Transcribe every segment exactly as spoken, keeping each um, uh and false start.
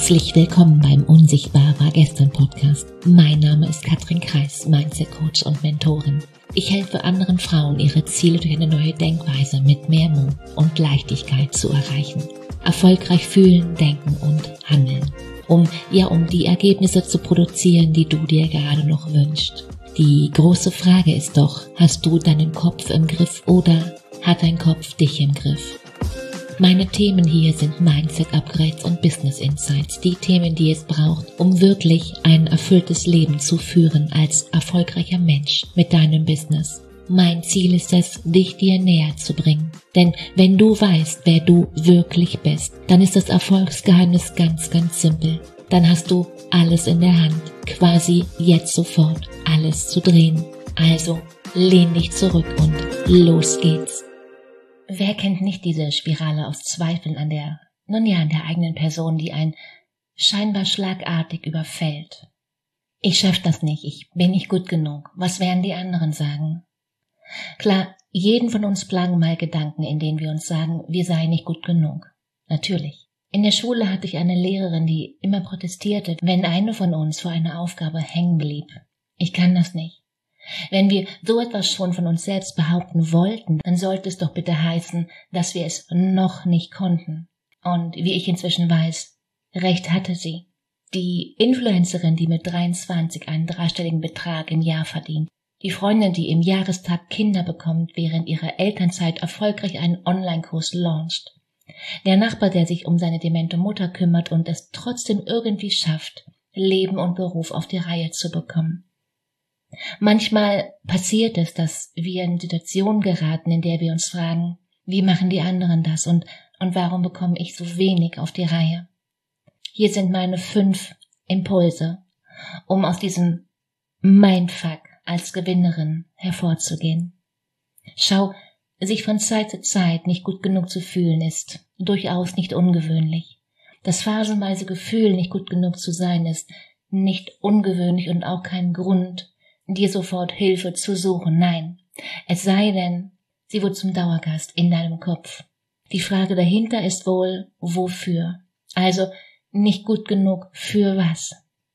Herzlich willkommen beim Unsichtbar war gestern Podcast. Mein Name ist Katrin Kreis, Mindset Coach und Mentorin. Ich helfe anderen Frauen, ihre Ziele durch eine neue Denkweise mit mehr Mut und Leichtigkeit zu erreichen. Erfolgreich fühlen, denken und handeln. Um, ja, um die Ergebnisse zu produzieren, die du dir gerade noch wünschst. Die große Frage ist doch, hast du deinen Kopf im Griff oder hat dein Kopf dich im Griff? Meine Themen hier sind Mindset-Upgrades und Business-Insights, die Themen, die es braucht, um wirklich ein erfülltes Leben zu führen als erfolgreicher Mensch mit deinem Business. Mein Ziel ist es, dich dir näher zu bringen. Denn wenn du weißt, wer du wirklich bist, dann ist das Erfolgsgeheimnis ganz, ganz simpel. Dann hast du alles in der Hand, quasi jetzt sofort alles zu drehen. Also lehn dich zurück und los geht's. Wer kennt nicht diese Spirale aus Zweifeln an der, nun ja, an der eigenen Person, die einen scheinbar schlagartig überfällt? Ich schaff das nicht, ich bin nicht gut genug. Was werden die anderen sagen? Klar, jeden von uns plagen mal Gedanken, in denen wir uns sagen, wir seien nicht gut genug. Natürlich. In der Schule hatte ich eine Lehrerin, die immer protestierte, wenn eine von uns vor einer Aufgabe hängen blieb. Ich kann das nicht. Wenn wir so etwas schon von uns selbst behaupten wollten, dann sollte es doch bitte heißen, dass wir es noch nicht konnten. Und wie ich inzwischen weiß, recht hatte sie. Die Influencerin, die mit dreiundzwanzig einen dreistelligen Betrag im Jahr verdient, die Freundin, die im Jahrestag Kinder bekommt, während ihrer Elternzeit erfolgreich einen Online-Kurs launcht, der Nachbar, der sich um seine demente Mutter kümmert und es trotzdem irgendwie schafft, Leben und Beruf auf die Reihe zu bekommen. Manchmal passiert es, dass wir in Situationen geraten, in der wir uns fragen, wie machen die anderen das und, und warum bekomme ich so wenig auf die Reihe? Hier sind meine fünf Impulse, um aus diesem Mindfuck als Gewinnerin hervorzugehen. Schau, sich von Zeit zu Zeit nicht gut genug zu fühlen ist durchaus nicht ungewöhnlich. Das phasenweise Gefühl, nicht gut genug zu sein, ist nicht ungewöhnlich und auch kein Grund, dir sofort Hilfe zu suchen. Nein, es sei denn, sie wird zum Dauergast in deinem Kopf. Die Frage dahinter ist wohl, wofür? Also nicht gut genug für was?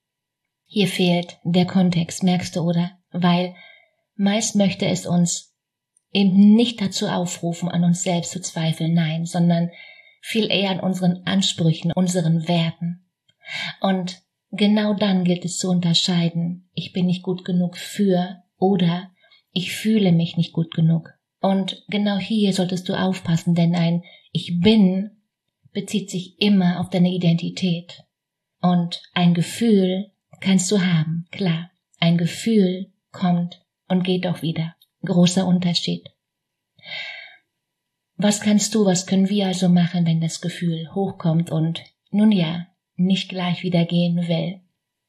Hier fehlt der Kontext, merkst du, oder? Weil meist möchte es uns eben nicht dazu aufrufen, an uns selbst zu zweifeln, nein, sondern viel eher an unseren Ansprüchen, unseren Werten. Und genau dann gilt es zu unterscheiden, ich bin nicht gut genug für oder ich fühle mich nicht gut genug. Und genau hier solltest du aufpassen, denn ein Ich bin bezieht sich immer auf deine Identität. Und ein Gefühl kannst du haben, klar. Ein Gefühl kommt und geht auch wieder. Großer Unterschied. Was kannst du, was können wir also machen, wenn das Gefühl hochkommt und, nun ja, nicht gleich wieder gehen will?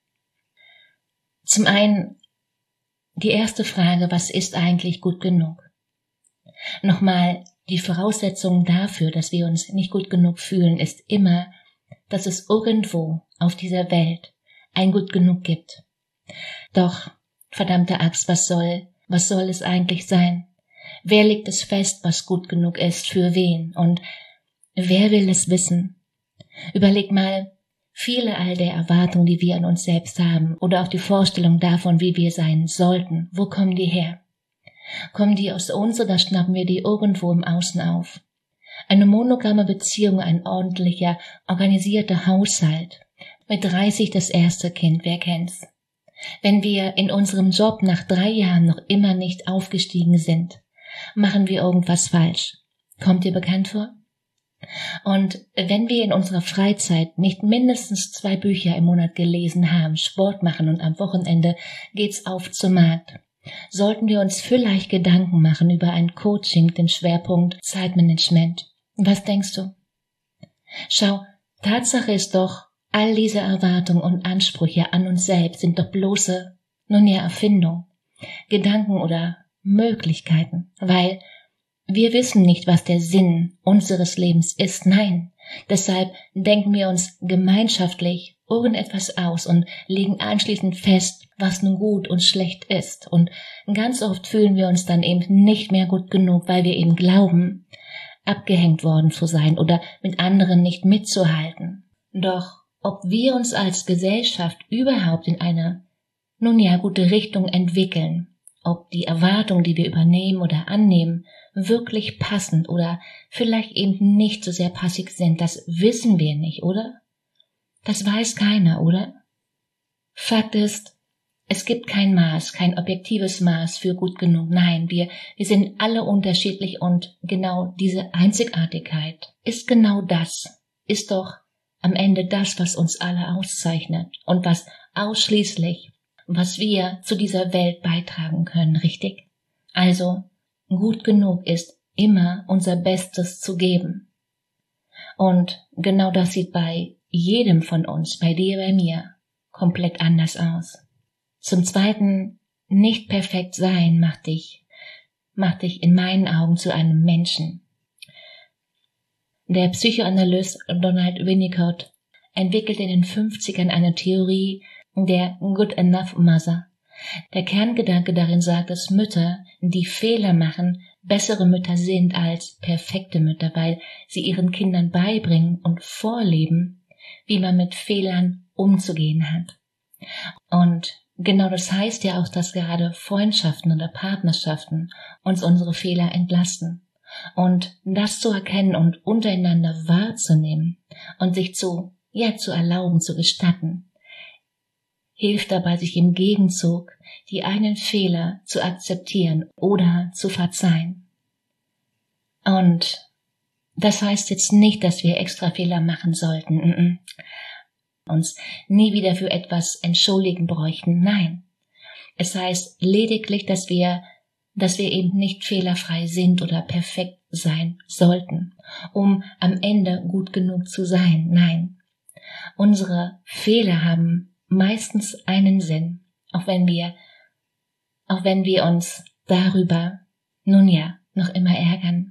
Zum einen die erste Frage, was ist eigentlich gut genug? Nochmal, die Voraussetzung dafür, dass wir uns nicht gut genug fühlen, ist immer, dass es irgendwo auf dieser Welt ein gut genug gibt. Doch, verdammte Axt, was soll, was soll es eigentlich sein? Wer legt es fest, was gut genug ist, für wen? Und wer will es wissen? Überleg mal, viele all der Erwartungen, die wir an uns selbst haben, oder auch die Vorstellung davon, wie wir sein sollten, wo kommen die her? Kommen die aus uns oder schnappen wir die irgendwo im Außen auf? Eine monogame Beziehung, ein ordentlicher, organisierter Haushalt. Mit dreißig das erste Kind, wer kennt's? Wenn wir in unserem Job nach drei Jahren noch immer nicht aufgestiegen sind, machen wir irgendwas falsch. Kommt dir bekannt vor? Und wenn wir in unserer Freizeit nicht mindestens zwei Bücher im Monat gelesen haben, Sport machen und am Wochenende geht's auf zum Markt, sollten wir uns vielleicht Gedanken machen über ein Coaching mit dem Schwerpunkt Zeitmanagement. Was denkst du? Schau, Tatsache ist doch, all diese Erwartungen und Ansprüche an uns selbst sind doch bloße, nun ja, Erfindung, Gedanken oder Möglichkeiten, weil wir wissen nicht, was der Sinn unseres Lebens ist. Nein, deshalb denken wir uns gemeinschaftlich irgendetwas aus und legen anschließend fest, was nun gut und schlecht ist. Und ganz oft fühlen wir uns dann eben nicht mehr gut genug, weil wir eben glauben, abgehängt worden zu sein oder mit anderen nicht mitzuhalten. Doch ob wir uns als Gesellschaft überhaupt in eine, nun ja, gute Richtung entwickeln, ob die Erwartungen, die wir übernehmen oder annehmen, wirklich passend oder vielleicht eben nicht so sehr passig sind, das wissen wir nicht, oder? Das weiß keiner, oder? Fakt ist, es gibt kein Maß, kein objektives Maß für gut genug. Nein, wir, wir sind alle unterschiedlich und genau diese Einzigartigkeit ist genau das, ist doch am Ende das, was uns alle auszeichnet und was ausschließlich, was wir zu dieser Welt beitragen können, richtig? Also, gut genug ist immer unser Bestes zu geben. Und genau das sieht bei jedem von uns, bei dir, bei mir, komplett anders aus. Zum Zweiten, nicht perfekt sein macht dich, macht dich in meinen Augen zu einem Menschen. Der Psychoanalyst Donald Winnicott entwickelte in den fünfzigern eine Theorie der Good Enough Mother. Der Kerngedanke darin sagt, dass Mütter, die Fehler machen, bessere Mütter sind als perfekte Mütter, weil sie ihren Kindern beibringen und vorleben, wie man mit Fehlern umzugehen hat. Und genau das heißt ja auch, dass gerade Freundschaften oder Partnerschaften uns unsere Fehler entlasten. Und das zu erkennen und untereinander wahrzunehmen und sich zu, ja, zu erlauben, zu gestatten, hilft dabei, sich im Gegenzug die eigenen Fehler zu akzeptieren oder zu verzeihen. Und das heißt jetzt nicht, dass wir extra Fehler machen sollten, uns nie wieder für etwas entschuldigen bräuchten, nein. Es heißt lediglich, dass wir, dass wir eben nicht fehlerfrei sind oder perfekt sein sollten, um am Ende gut genug zu sein, nein. Unsere Fehler haben meistens einen Sinn, auch wenn wir, auch wenn wir uns darüber, nun ja, noch immer ärgern.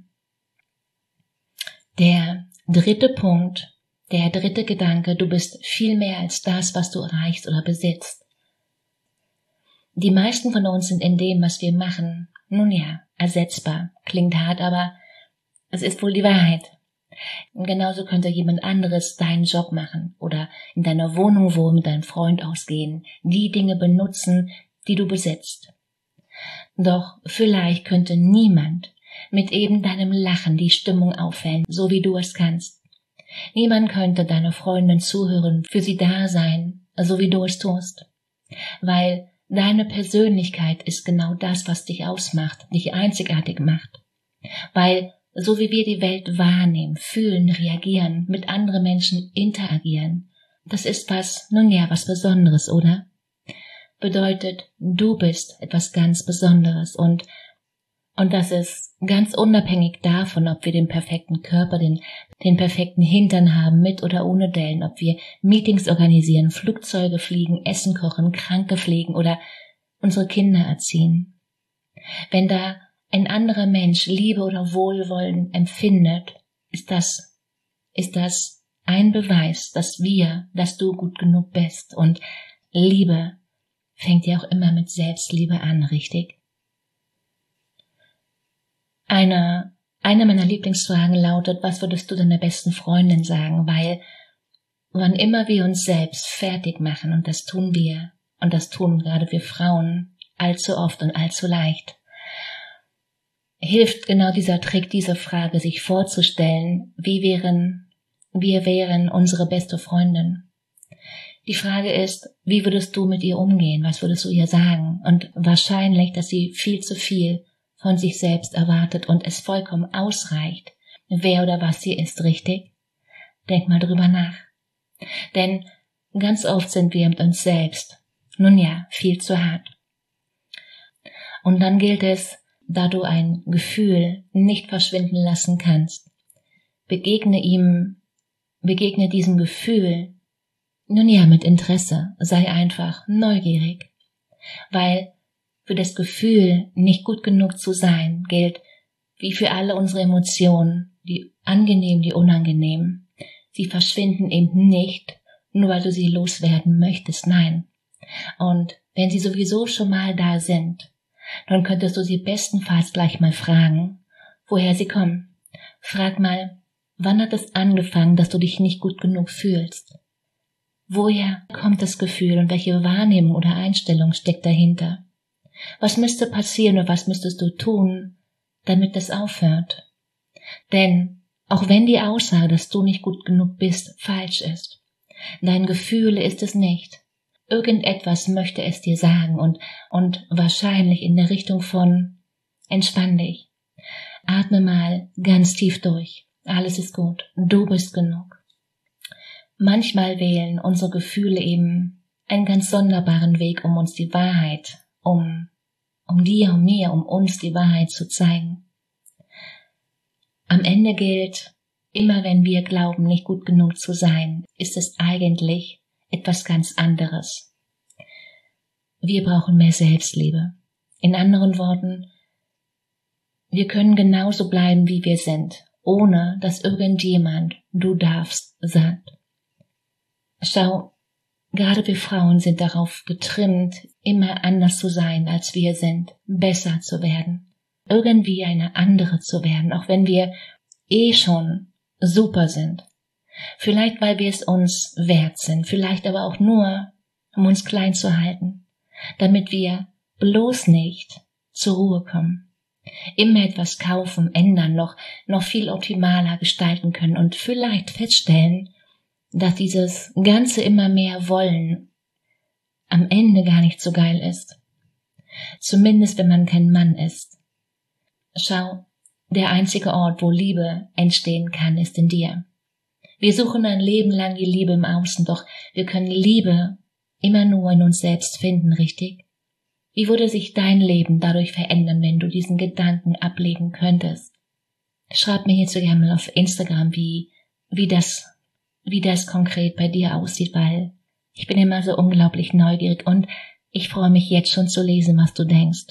Der dritte Punkt, der dritte Gedanke, du bist viel mehr als das, was du erreichst oder besitzt. Die meisten von uns sind in dem, was wir machen, nun ja, ersetzbar. Klingt hart, aber es ist wohl die Wahrheit. Genauso könnte jemand anderes deinen Job machen oder in deiner Wohnung wohnen, mit deinem Freund ausgehen, die Dinge benutzen, die du besitzt. Doch vielleicht könnte niemand mit eben deinem Lachen die Stimmung aufhellen, so wie du es kannst. Niemand könnte deiner Freundin zuhören, für sie da sein, so wie du es tust. Weil deine Persönlichkeit ist genau das, was dich ausmacht, dich einzigartig macht. Weil so wie wir die Welt wahrnehmen, fühlen, reagieren, mit anderen Menschen interagieren, das ist was, nun ja, was Besonderes, oder? Bedeutet, du bist etwas ganz Besonderes und und das ist ganz unabhängig davon, ob wir den perfekten Körper, den, den perfekten Hintern haben, mit oder ohne Dellen, ob wir Meetings organisieren, Flugzeuge fliegen, Essen kochen, Kranke pflegen oder unsere Kinder erziehen. Wenn da ein anderer Mensch Liebe oder Wohlwollen empfindet, ist das, ist das ein Beweis, dass wir, dass du gut genug bist. Und Liebe fängt ja auch immer mit Selbstliebe an, richtig? Eine, eine meiner Lieblingsfragen lautet, was würdest du deiner besten Freundin sagen? Weil wann immer wir uns selbst fertig machen, und das tun wir, und das tun gerade wir Frauen allzu oft und allzu leicht, hilft genau dieser Trick, diese Frage sich vorzustellen, wie wären, wir wären unsere beste Freundin. Die Frage ist, wie würdest du mit ihr umgehen? Was würdest du ihr sagen? Und wahrscheinlich, dass sie viel zu viel von sich selbst erwartet und es vollkommen ausreicht, wer oder was sie ist, richtig? Denk mal drüber nach. Denn ganz oft sind wir mit uns selbst, nun ja, viel zu hart. Und dann gilt es, da du ein Gefühl nicht verschwinden lassen kannst, begegne ihm, begegne diesem Gefühl, nun ja, mit Interesse, sei einfach neugierig, weil für das Gefühl, nicht gut genug zu sein, gilt, wie für alle unsere Emotionen, die angenehm, die unangenehm. Sie verschwinden eben nicht, nur weil du sie loswerden möchtest, nein. Und wenn sie sowieso schon mal da sind, dann könntest du sie bestenfalls gleich mal fragen, woher sie kommen. Frag mal, wann hat es angefangen, dass du dich nicht gut genug fühlst? Woher kommt das Gefühl und welche Wahrnehmung oder Einstellung steckt dahinter? Was müsste passieren oder was müsstest du tun, damit das aufhört? Denn auch wenn die Aussage, dass du nicht gut genug bist, falsch ist, dein Gefühl ist es nicht. Irgendetwas möchte es dir sagen und, und wahrscheinlich in der Richtung von entspann dich. Atme mal ganz tief durch. Alles ist gut. Du bist genug. Manchmal wählen unsere Gefühle eben einen ganz sonderbaren Weg, um uns die Wahrheit, um, um dir, um mir, um uns die Wahrheit zu zeigen. Am Ende gilt, immer wenn wir glauben, nicht gut genug zu sein, ist es eigentlich etwas ganz anderes. Wir brauchen mehr Selbstliebe. In anderen Worten, wir können genauso bleiben, wie wir sind, ohne dass irgendjemand du darfst sagt. Schau, gerade wir Frauen sind darauf getrimmt, immer anders zu sein, als wir sind, besser zu werden, irgendwie eine andere zu werden, auch wenn wir eh schon super sind. Vielleicht, weil wir es uns wert sind, vielleicht aber auch nur, um uns klein zu halten, damit wir bloß nicht zur Ruhe kommen. Immer etwas kaufen, ändern, noch, noch viel optimaler gestalten können und vielleicht feststellen, dass dieses ganze immer mehr Wollen am Ende gar nicht so geil ist. Zumindest, wenn man kein Mann ist. Schau, der einzige Ort, wo Liebe entstehen kann, ist in dir. Wir suchen ein Leben lang die Liebe im Außen, doch wir können Liebe immer nur in uns selbst finden, richtig? Wie würde sich dein Leben dadurch verändern, wenn du diesen Gedanken ablegen könntest? Schreib mir hierzu gerne mal auf Instagram, wie, wie das, wie das konkret bei dir aussieht, weil ich bin immer so unglaublich neugierig und ich freue mich jetzt schon zu lesen, was du denkst.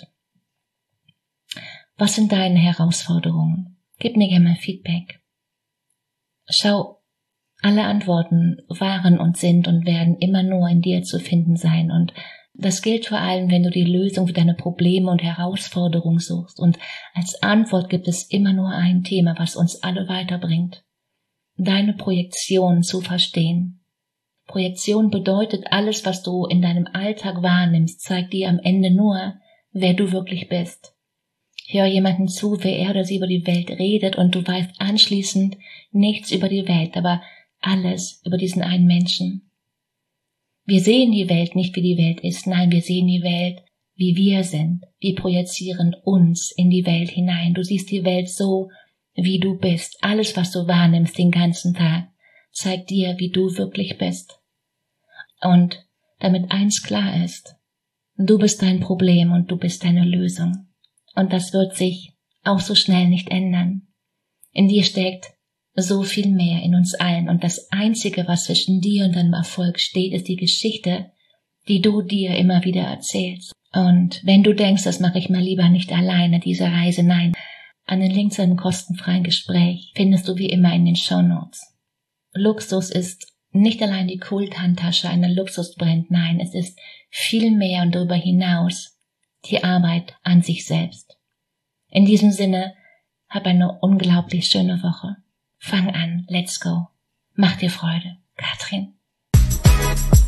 Was sind deine Herausforderungen? Gib mir gerne mal Feedback. Schau, alle Antworten waren und sind und werden immer nur in dir zu finden sein und das gilt vor allem, wenn du die Lösung für deine Probleme und Herausforderungen suchst und als Antwort gibt es immer nur ein Thema, was uns alle weiterbringt. Deine Projektion zu verstehen. Projektion bedeutet, alles, was du in deinem Alltag wahrnimmst, zeigt dir am Ende nur, wer du wirklich bist. Hör jemanden zu, wer er oder sie über die Welt redet und du weißt anschließend nichts über die Welt, aber alles über diesen einen Menschen. Wir sehen die Welt nicht, wie die Welt ist, nein, wir sehen die Welt, wie wir sind. Wir projizieren uns in die Welt hinein. Du siehst die Welt so, wie du bist. Alles, was du wahrnimmst den ganzen Tag, zeigt dir, wie du wirklich bist. Und damit eins klar ist, du bist dein Problem und du bist deine Lösung. Und das wird sich auch so schnell nicht ändern. In dir steckt so viel mehr in uns allen und das Einzige, was zwischen dir und deinem Erfolg steht, ist die Geschichte, die du dir immer wieder erzählst. Und wenn du denkst, das mache ich mal lieber nicht alleine, diese Reise, nein, an den Link zu einem kostenfreien Gespräch findest du wie immer in den Shownotes. Luxus ist nicht allein die Kulthandtasche, eine Luxusbrand, nein, es ist viel mehr und darüber hinaus die Arbeit an sich selbst. In diesem Sinne, hab eine unglaublich schöne Woche. Fang an, let's go. Mach dir Freude. Katrin.